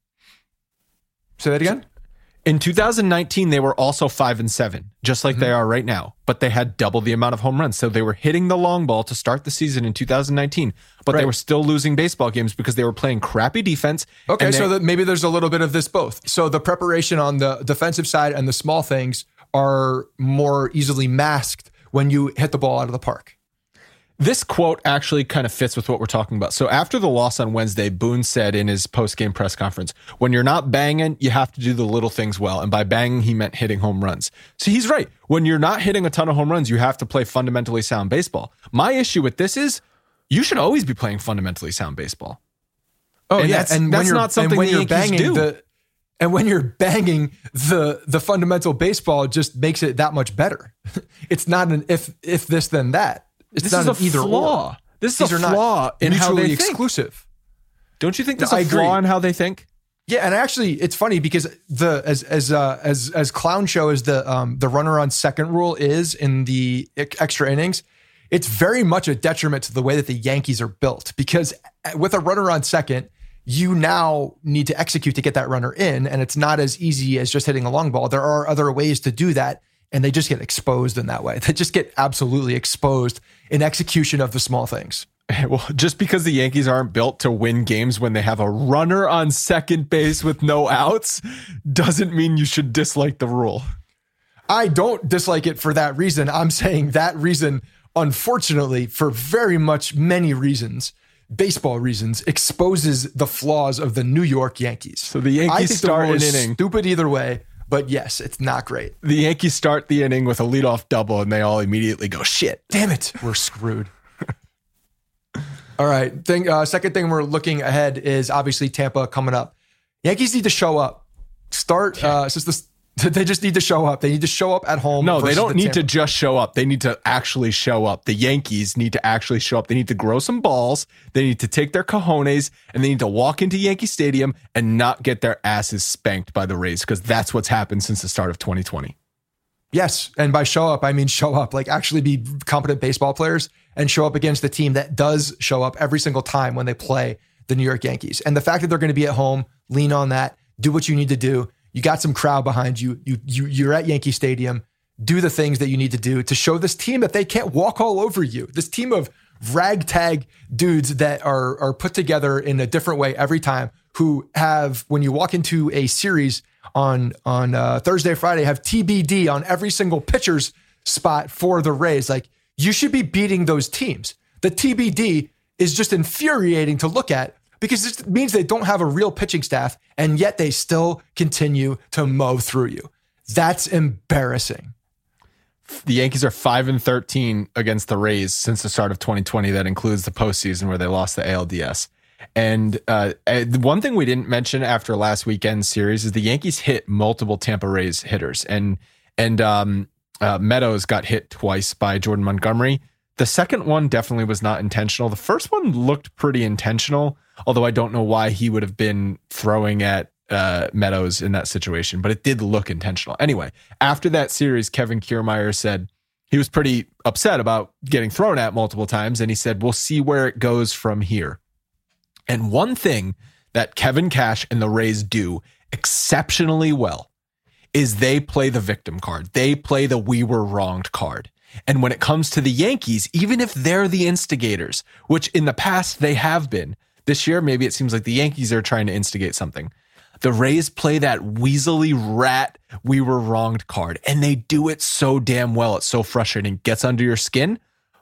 Speaker 5: Say that again?
Speaker 3: In two thousand nineteen, they were also five and seven, just like mm-hmm. they are right now, but they had double the amount of home runs. So they were hitting the long ball to start the season in two thousand nineteen, but
Speaker 5: right.
Speaker 3: they were still losing baseball games because they were playing crappy defense.
Speaker 5: Okay,
Speaker 3: they,
Speaker 5: so that maybe there's a little bit of this both. So the preparation on the defensive side and the small things are more easily masked when you hit the ball out of the park.
Speaker 3: This quote actually kind of fits with what we're talking about. So after the loss on Wednesday, Boone said in his post-game press conference, when you're not banging, you have to do the little things well. And by banging, he meant hitting home runs. So he's right. When you're not hitting a ton of home runs, you have to play fundamentally sound baseball. My issue with this is you should always be playing fundamentally sound baseball.
Speaker 5: Oh,
Speaker 3: and
Speaker 5: yeah.
Speaker 3: That's,
Speaker 5: and
Speaker 3: that's
Speaker 5: when you're,
Speaker 3: not something
Speaker 5: and when
Speaker 3: the
Speaker 5: you're
Speaker 3: Yankees
Speaker 5: banging
Speaker 3: do.
Speaker 5: The, and when you're banging, the the fundamental baseball just makes it that much better. It's not an if if this, then that. It's
Speaker 3: this
Speaker 5: not
Speaker 3: is
Speaker 5: an
Speaker 3: a
Speaker 5: either
Speaker 3: flaw.
Speaker 5: or.
Speaker 3: This
Speaker 5: These
Speaker 3: is a
Speaker 5: are
Speaker 3: flaw
Speaker 5: not
Speaker 3: in how
Speaker 5: mutually
Speaker 3: they think.
Speaker 5: exclusive.
Speaker 3: Don't you think there's
Speaker 5: I
Speaker 3: a
Speaker 5: agree.
Speaker 3: flaw in how they think?
Speaker 5: Yeah, and actually, it's funny because the as as uh, as as clown show as the um, the runner on second rule is in the extra innings, it's very much a detriment to the way that the Yankees are built. Because with a runner on second, you now need to execute to get that runner in, and it's not as easy as just hitting a long ball. There are other ways to do that, and they just get exposed in that way. They just get absolutely exposed in execution of the small things.
Speaker 3: Well, just because the Yankees aren't built to win games when they have a runner on second base with no outs doesn't mean you should dislike the rule.
Speaker 5: I don't dislike it for that reason. I'm saying that reason, unfortunately, for very much many reasons, baseball reasons, exposes the flaws of the New York Yankees.
Speaker 3: So the Yankees
Speaker 5: I think
Speaker 3: start
Speaker 5: the rule
Speaker 3: an
Speaker 5: is
Speaker 3: inning.
Speaker 5: Stupid either way, but yes, it's not great.
Speaker 3: The Yankees start the inning with a leadoff double, and they all immediately go, shit.
Speaker 5: Damn it, we're screwed. All right. Thing, uh, second thing we're looking ahead is obviously Tampa coming up. Yankees need to show up. Start uh, since this. They just need to show up. They need to show up at home.
Speaker 3: No, they don't
Speaker 5: the
Speaker 3: need
Speaker 5: Tampa.
Speaker 3: to just show up. They need to actually show up. The Yankees need to actually show up. They need to grow some balls. They need to take their cojones and they need to walk into Yankee Stadium and not get their asses spanked by the Rays, because that's what's happened since the start of twenty twenty.
Speaker 5: Yes. And by show up, I mean show up, like actually be competent baseball players and show up against the team that does show up every single time when they play the New York Yankees. And the fact that they're going to be at home, lean on that, do what you need to do. You got some crowd behind you. You, you, you're at Yankee Stadium. Do the things that you need to do to show this team that they can't walk all over you. This team of ragtag dudes that are, are put together in a different way every time, who have, when you walk into a series on, on uh, Thursday, Friday, have T B D on every single pitcher's spot for the Rays. Like, you should be beating those teams. The T B D is just infuriating to look at, because it means they don't have a real pitching staff, and yet they still continue to mow through you. That's embarrassing.
Speaker 3: The Yankees are five and thirteen against the Rays since the start of twenty twenty. That includes the postseason where they lost the A L D S. And uh, the one thing we didn't mention after last weekend's series is the Yankees hit multiple Tampa Rays hitters, and and um, uh, Meadows got hit twice by Jordan Montgomery. The second one definitely was not intentional. The first one looked pretty intentional, although I don't know why he would have been throwing at uh, Meadows in that situation, but it did look intentional. Anyway, after that series, Kevin Kiermaier said he was pretty upset about getting thrown at multiple times, and he said, we'll see where it goes from here. And one thing that Kevin Cash and the Rays do exceptionally well is they play the victim card. They play the we were wronged card. And when it comes to the Yankees, even if they're the instigators, which in the past they have been, this year maybe it seems like the Yankees are trying to instigate something. The Rays play that weaselly rat we were wronged card, and they do it so damn well. It's so frustrating. It gets under your skin,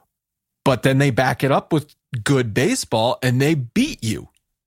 Speaker 3: but then they back it up with good baseball and they beat you.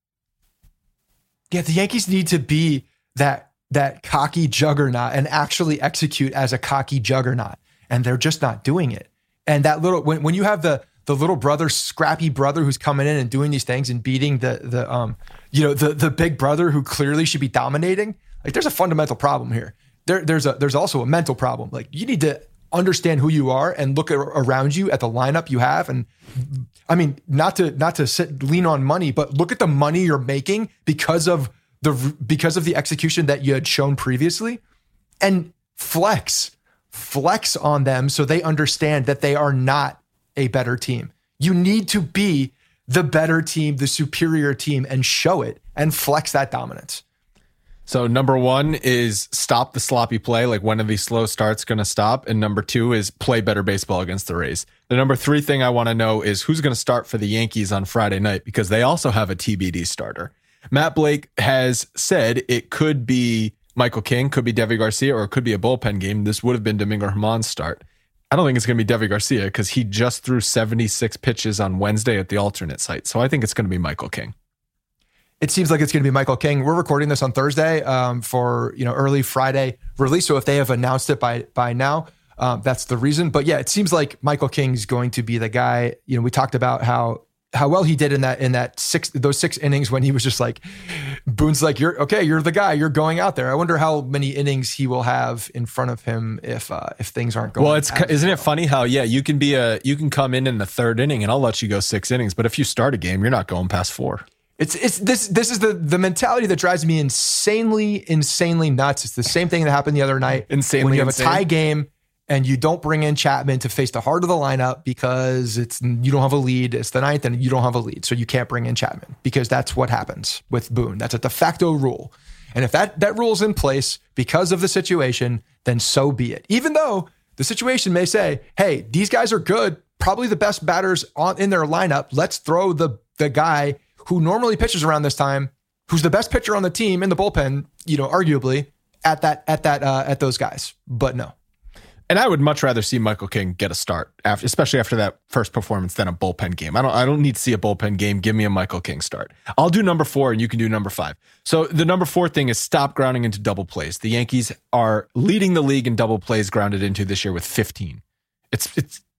Speaker 5: Yeah, the Yankees need to be that that cocky juggernaut and actually execute as a cocky juggernaut. And they're just not doing it. And that little, when, when you have the the little brother, scrappy brother who's coming in and doing these things and beating the the um you know the the big brother who clearly should be dominating, like, there's a fundamental problem here. There there's a there's also a mental problem. Like, you need to understand who you are and look at, around you at the lineup you have. And I mean, not to not to sit lean on money, but look at the money you're making because of the because of the execution that you had shown previously, and flex. Flex on them so they understand that they are not a better team. You need to be the better team, the superior team, and show it and flex that dominance.
Speaker 3: So number one is stop the sloppy play. Like, when are these slow starts going to stop? And number two is play better baseball against the Rays. The number three thing I want to know is who's going to start for the Yankees on Friday night, because they also have a T B D starter. Matt Blake has said it could be Michael King, could be Deivi Garcia, or it could be a bullpen game. This would have been Domingo Germán's start. I don't think it's going to be Deivi Garcia because he just threw seventy-six pitches on Wednesday at the alternate site. So I think it's going to be Michael King.
Speaker 5: It seems like it's going to be Michael King. We're recording this on Thursday um, for you know early Friday release. So if they have announced it by by now, um, that's the reason. But yeah, it seems like Michael King's going to be the guy. You know, we talked about how how well he did in that in that six those six innings when he was just like, Boone's like, you're okay, you're the guy, you're going out there. I wonder how many innings he will have in front of him if uh, if things aren't going.
Speaker 3: Well, it's isn't it funny how yeah you can be a you can come in in the third inning and I'll let you go six innings, but if you start a game, you're not going past four.
Speaker 5: It's it's this this is the the mentality that drives me insanely insanely nuts. It's the same thing that happened the other night.
Speaker 3: Insanely
Speaker 5: when you have
Speaker 3: insane.
Speaker 5: a tie game and you don't bring in Chapman to face the heart of the lineup because it's you don't have a lead. It's the ninth and you don't have a lead, so you can't bring in Chapman because that's what happens with Boone. That's a de facto rule. And if that that rule's in place because of the situation, then so be it. Even though the situation may say, hey, these guys are good, probably the best batters on in their lineup. Let's throw the the guy who normally pitches around this time, who's the best pitcher on the team in the bullpen, you know, arguably at that at that uh, at those guys. But no.
Speaker 3: And I would much rather see Michael King get a start, after, especially after that first performance, than a bullpen game. I don't I don't need to see a bullpen game. Give me a Michael King start. I'll do number four and you can do number five. So the number four thing is stop grounding into double plays. The Yankees are leading the league in double plays grounded into this year with fifteen. It's it's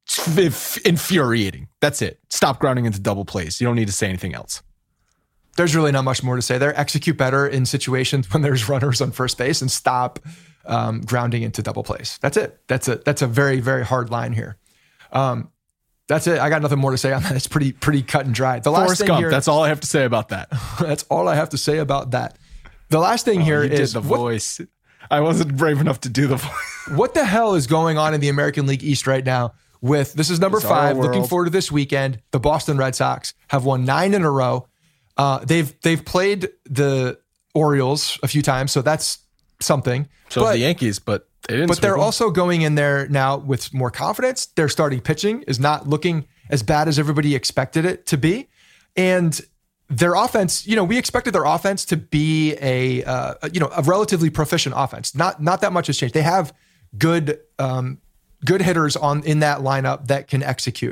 Speaker 3: f- infuriating. That's it. Stop grounding into double plays. You don't need to say anything else.
Speaker 5: There's really not much more to say there. Execute better in situations when there's runners on first base and stop um, grounding into double plays. That's it. That's a that's a very, very hard line here. Um, that's it. I got nothing more to say on that. It's pretty pretty cut and dry. The last
Speaker 3: Forrest
Speaker 5: thing
Speaker 3: Gump,
Speaker 5: here,
Speaker 3: that's all I have to say about that.
Speaker 5: That's all I have to say about that. The last thing
Speaker 3: oh,
Speaker 5: here
Speaker 3: you
Speaker 5: is
Speaker 3: did the
Speaker 5: what,
Speaker 3: voice. I wasn't brave enough to do the voice.
Speaker 5: What the hell is going on in the American League East right now? With this is number
Speaker 3: It's our
Speaker 5: five. Looking
Speaker 3: world.
Speaker 5: forward to this weekend. The Boston Red Sox have won nine in a row. Uh, they've they've played the Orioles a few times, so that's something.
Speaker 3: So
Speaker 5: but,
Speaker 3: the Yankees, but they didn't.
Speaker 5: but they're
Speaker 3: sweep them.
Speaker 5: also going in there now with more confidence. Their starting pitching is not looking as bad as everybody expected it to be, and their offense. You know, we expected their offense to be a uh, you know a relatively proficient offense. Not not that much has changed. They have good um, good hitters on in that lineup that can execute.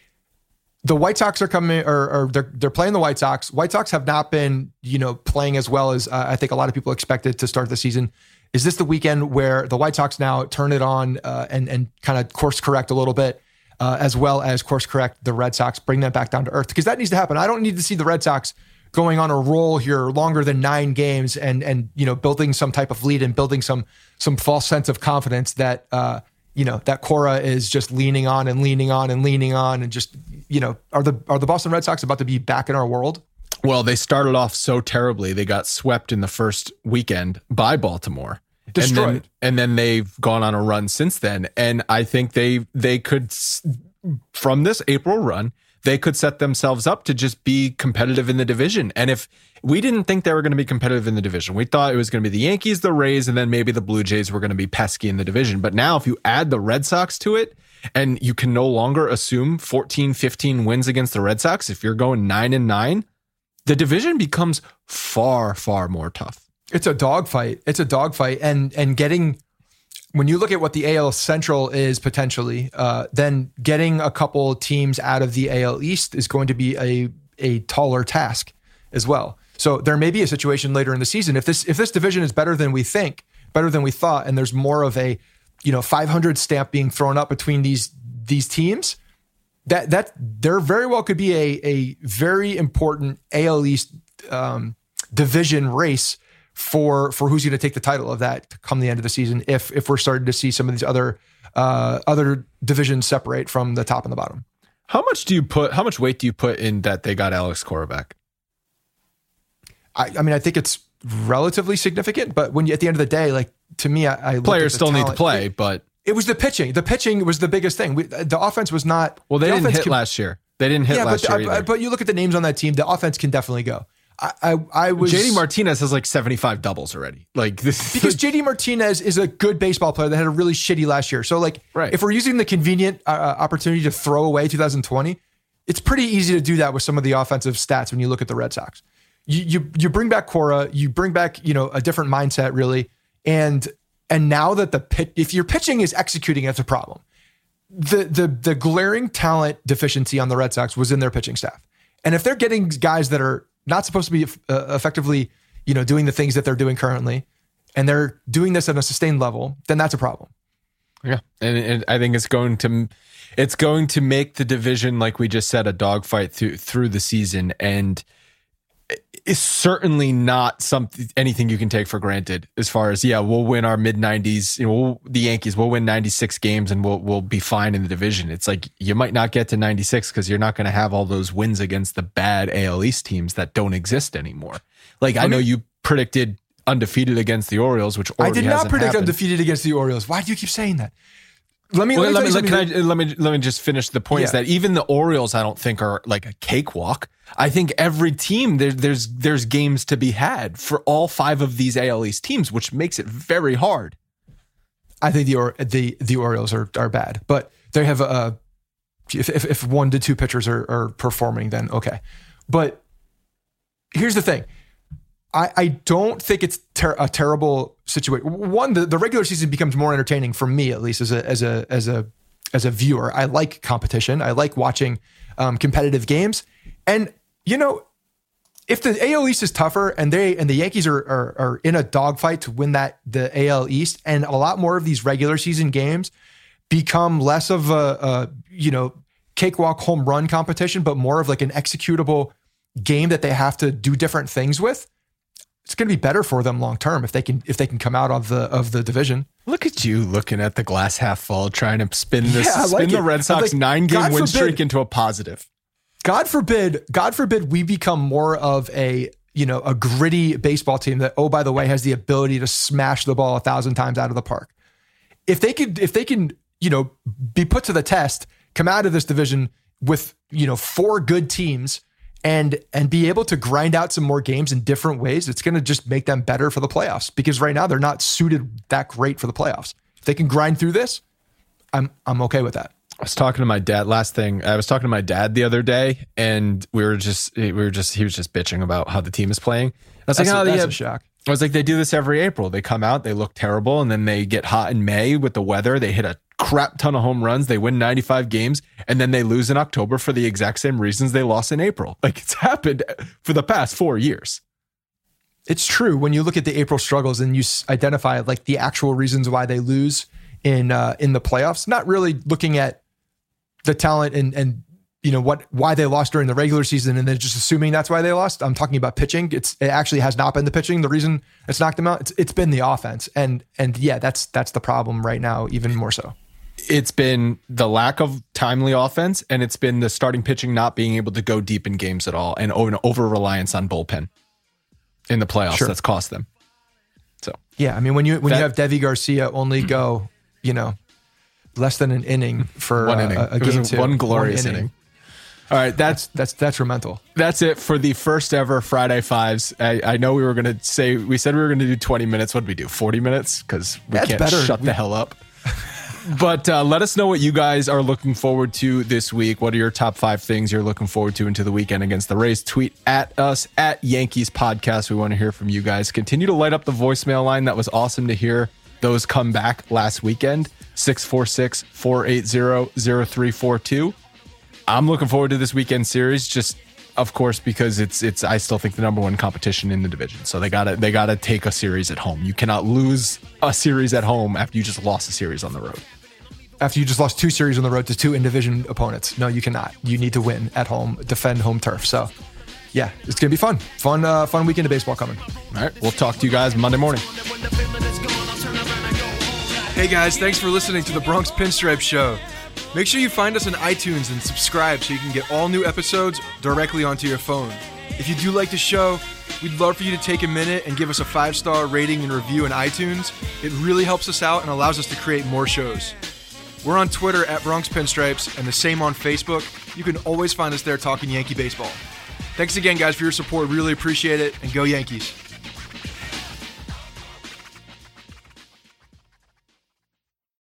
Speaker 5: The White Sox are coming, or, or they're they're playing the White Sox. White Sox have not been, you know, playing as well as uh, I think a lot of people expected to start the season. Is this the weekend where the White Sox now turn it on uh, and and kind of course correct a little bit, uh, as well as course correct the Red Sox, bring them back down to earth? Because that needs to happen. I don't need to see the Red Sox going on a roll here longer than nine games and and you know building some type of lead and building some some false sense of confidence that. Uh, You know, that Cora is just leaning on and leaning on and leaning on and just, you know, are the are the Boston Red Sox about to be back in our world?
Speaker 3: Well, they started off so terribly. They got swept in the first weekend by Baltimore.
Speaker 5: Destroyed.
Speaker 3: And then, and then they've gone on a run since then. And I think they they could, from this April run, they could set themselves up to just be competitive in the division. And if we didn't think they were going to be competitive in the division, we thought it was going to be the Yankees, the Rays, and then maybe the Blue Jays were going to be pesky in the division. But now if you add the Red Sox to it, and you can no longer assume fourteen, fifteen wins against the Red Sox, if you're going nine and nine, the division becomes far, far more tough.
Speaker 5: It's a dogfight. It's a dogfight. And and getting, when you look at what the A L Central is potentially, uh, then getting a couple teams out of the A L East is going to be a a taller task as well. So there may be a situation later in the season if this if this division is better than we think, better than we thought, and there's more of a you know five hundred stamp being thrown up between these these teams, that that there very well could be a a very important A L East um, division race for for who's going to take the title of that come the end of the season. If if we're starting to see some of these other uh, other divisions separate from the top and the bottom.
Speaker 3: How much do you put? How much weight do you put in that they got Alex Cora back?
Speaker 5: I, I mean, I think it's relatively significant, but when you, at the end of the day, like to me, I, I
Speaker 3: Players still
Speaker 5: talent,
Speaker 3: need to play,
Speaker 5: it,
Speaker 3: but
Speaker 5: it was the pitching. The pitching was the biggest thing. We, the offense was not.
Speaker 3: Well, they
Speaker 5: the
Speaker 3: didn't hit
Speaker 5: can,
Speaker 3: last year. They didn't hit
Speaker 5: yeah,
Speaker 3: last
Speaker 5: but,
Speaker 3: year
Speaker 5: uh,
Speaker 3: either.
Speaker 5: But you look at the names on that team, the offense can definitely go. I, I, I was
Speaker 3: J D Martinez has like seventy-five doubles already. Like this
Speaker 5: because J D Martinez is a good baseball player that had a really shitty last year. So like,
Speaker 3: right.
Speaker 5: if we're using the convenient uh, opportunity to throw away two thousand twenty, it's pretty easy to do that with some of the offensive stats when you look at the Red Sox. You you you bring back Cora, you bring back you know a different mindset really, and and now that the pit, if your pitching is executing, that's a problem. The the the glaring talent deficiency on the Red Sox was in their pitching staff, and if they're getting guys that are not supposed to be uh, effectively you know doing the things that they're doing currently, and they're doing this at a sustained level, then that's a problem.
Speaker 3: Yeah, and, and I think it's going to it's going to make the division, like we just said, a dogfight through through the season, and it's certainly not something anything you can take for granted. As far as yeah, we'll win our mid nineties, you know, we'll, the Yankees will win ninety-six games and we'll we'll be fine in the division. It's like you might not get to ninety-six because you're not going to have all those wins against the bad A L East teams that don't exist anymore. Like I, I know you predicted undefeated against the Orioles, which
Speaker 5: I did not predict
Speaker 3: happened.
Speaker 5: undefeated against the Orioles. Why do you keep saying that? Let me
Speaker 3: well,
Speaker 5: let
Speaker 3: let
Speaker 5: me,
Speaker 3: me, let, can I, let me let me just finish the point.
Speaker 5: Yeah.
Speaker 3: Is that even the Orioles, I don't think are like a cakewalk. I think every team there, there's there's games to be had for all five of these A L East teams, which makes it very hard.
Speaker 5: I think the or, the the Orioles are are bad, but they have a if if, if one to two pitchers are, are performing, then okay. But here's the thing. I, I don't think it's ter- a terrible situation. One, the, the regular season becomes more entertaining for me, at least as a as a as a as a viewer. I like competition. I like watching um, competitive games. And you know, if the A L East is tougher and they and the Yankees are are, are in a dogfight to win that the A L East, and a lot more of these regular season games become less of a, a you know, cakewalk home run competition, but more of like an executable game that they have to do different things with, it's going to be better for them long term if they can if they can come out of the of the division.
Speaker 3: Look at you looking at the glass half full, trying to spin this
Speaker 5: Yeah, I
Speaker 3: spin
Speaker 5: like
Speaker 3: the
Speaker 5: it.
Speaker 3: Red Sox
Speaker 5: Like,
Speaker 3: nine game
Speaker 5: God
Speaker 3: win
Speaker 5: forbid-
Speaker 3: streak into a positive.
Speaker 5: God forbid, God forbid we become more of a, you know, a gritty baseball team that, oh, by the way, has the ability to smash the ball a thousand times out of the park. If they could, if they can, you know, be put to the test, come out of this division with, you know, four good teams and and be able to grind out some more games in different ways, it's going to just make them better for the playoffs, because right now they're not suited that great for the playoffs. If they can grind through this, I'm I'm okay with that.
Speaker 3: I was talking to my dad. Last thing, I was talking to my dad the other day, and we were just, we were just, he was just bitching about how the team is playing. I was
Speaker 5: That's,
Speaker 3: like,
Speaker 5: a,
Speaker 3: oh,
Speaker 5: that's
Speaker 3: yeah.
Speaker 5: a shock.
Speaker 3: I was like, they do this every April. They come out, they look terrible, and then they get hot in May with the weather. They hit a crap ton of home runs. They win ninety-five games, and then they lose in October for the exact same reasons they lost in April. Like, it's happened for the past four years.
Speaker 5: It's true. When you look at the April struggles and you s- identify like the actual reasons why they lose in uh, in the playoffs, not really looking at the talent and and you know what why they lost during the regular season and then just assuming that's why they lost. I'm talking about pitching. It's it actually has not been the pitching the reason it's knocked them out. It's it's been the offense, and and yeah, that's that's the problem right now, even more so.
Speaker 3: It's been the lack of timely offense, and it's been the starting pitching not being able to go deep in games at all, and an over reliance on bullpen in the playoffs.
Speaker 5: Sure.
Speaker 3: That's cost them. So
Speaker 5: Yeah, I mean when you when
Speaker 3: That-
Speaker 5: you have Deivi Garcia only go, you know, less than an inning for
Speaker 3: one
Speaker 5: uh,
Speaker 3: inning,
Speaker 5: a, a
Speaker 3: it was
Speaker 5: game
Speaker 3: a-
Speaker 5: two,
Speaker 3: one glorious inning. All right, that's
Speaker 5: That's detrimental.
Speaker 3: that's it for the first ever Friday Fives. I, I know we were going to say, we said we were going to do twenty minutes. What did we do? forty minutes? Because we
Speaker 5: That's
Speaker 3: can't
Speaker 5: better.
Speaker 3: shut
Speaker 5: We-
Speaker 3: the hell up. But uh, let us know what you guys are looking forward to this week. What are your top five things you're looking forward to into the weekend against the Rays? Tweet at us at Yankees Podcast. We want to hear from you guys. Continue to light up the voicemail line. That was awesome to hear those come back last weekend. six four six, four eight zero, zero three four two. I'm looking forward to this weekend series, just of course, because it's it's I still think the number one competition in the division. So they gotta they gotta take a series at home. You cannot lose a series at home after you just lost a series on the road.
Speaker 5: After you just lost two series on the road to two in-division opponents. No, you cannot. You need to win at home, defend home turf. So, yeah, it's going to be fun. Fun uh, fun weekend of baseball coming.
Speaker 3: All right, we'll talk to you guys Monday morning.
Speaker 4: Hey guys, thanks for listening to the Bronx Pinstripe Show. Make sure you find us on iTunes and subscribe so you can get all new episodes directly onto your phone. If you do like the show, we'd love for you to take a minute and give us a five-star rating and review in iTunes. It really helps us out and allows us to create more shows. We're on Twitter at Bronx Pinstripes and the same on Facebook. You can always find us there talking Yankee baseball. Thanks again, guys, for your support. Really appreciate it, and go Yankees.